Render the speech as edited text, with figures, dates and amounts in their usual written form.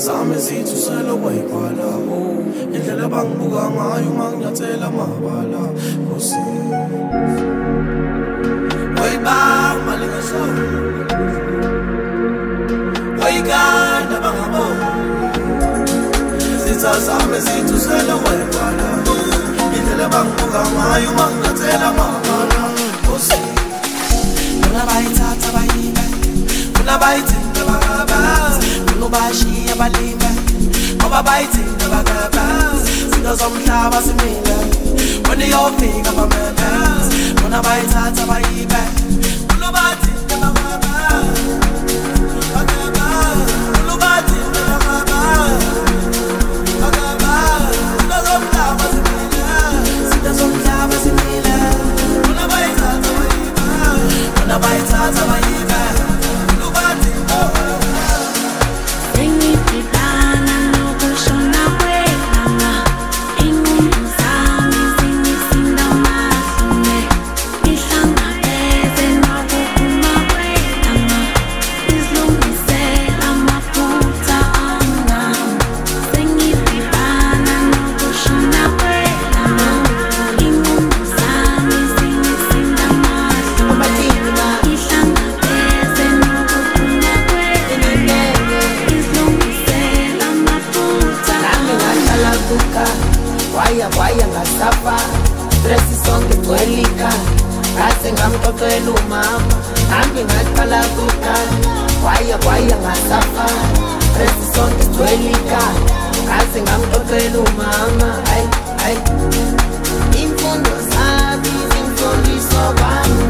zami zithusela kwayibhala indlela bangibuka ngayo manginyathela amabala Nkosi wayibanga malingaso wayiganda bangabona izitha zami zithusela kwayibhala indlela bangibuka ngayo manginyathela amabala Nkosi Una bayithatha bayibe Una bayithinta bakabazi Una bashiya balimbe Ngoba bayithinta bakabazi Zinto zomhlaba simile Wena iyofika bamemezi Una bayithatha bayibe Una bayithinta bakabazi Bakabazi Una bayithinta bakabazi Bakabazi Zinto zomhlaba simile Zinto zomhlaba simile Una bayithatha bayibe Una bayithatha bayibe Lubati Sengipitana nokushona kwelanga Ingqondo zami zingisinda mahlombe Ngihlangabeze nokuphuma kwelanga Ngizilungisela amaphutha angami Sengipitana nokushona kwelanga Ingqondo zami zingisinda mahlombe Ngihlangabeze nokuphuma kwelanga Ngizilungisela amaphutha Nami ngahlala kuka Waya ngasafa Stress sonke gwelika Ngase ngamxoxela umama Nami ngaqala kuka Waya ngasafa Stress sonke gwelika Ngase ngamxoxela umama Imfundo zami zimfundiso kwami